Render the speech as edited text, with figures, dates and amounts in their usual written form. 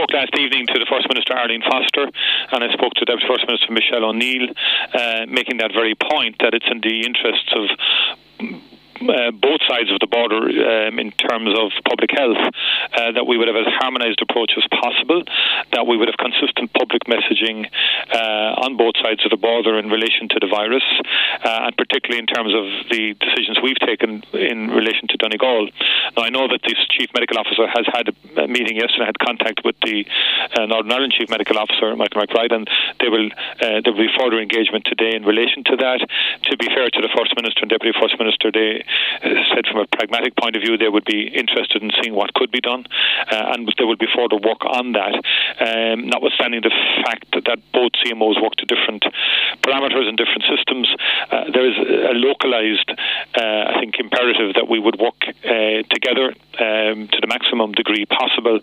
spoke last evening to the First Minister Arlene Foster, and I spoke to Deputy First Minister Michelle O'Neill, making that very point that it's in the interests of both sides of the border in terms of public health, that we would have as harmonised approach as possible, that we would have consistent public messaging on both sides of the border in relation to the virus, and particularly in terms of the decisions we've taken in relation to Donegal. Now, I know that the Chief Medical Officer has had a meeting yesterday, had contact with the Northern Ireland Chief Medical Officer, Michael McBride, and there will be further engagement today in relation to that. To be fair to the First Minister and Deputy First Minister, they said from a pragmatic point of view they would be interested in seeing what could be done, and there will be further work on that, notwithstanding the fact that both CMOs work to different parameters and different systems. There is a localised, I think, imperative that we would work together to the maximum degree possible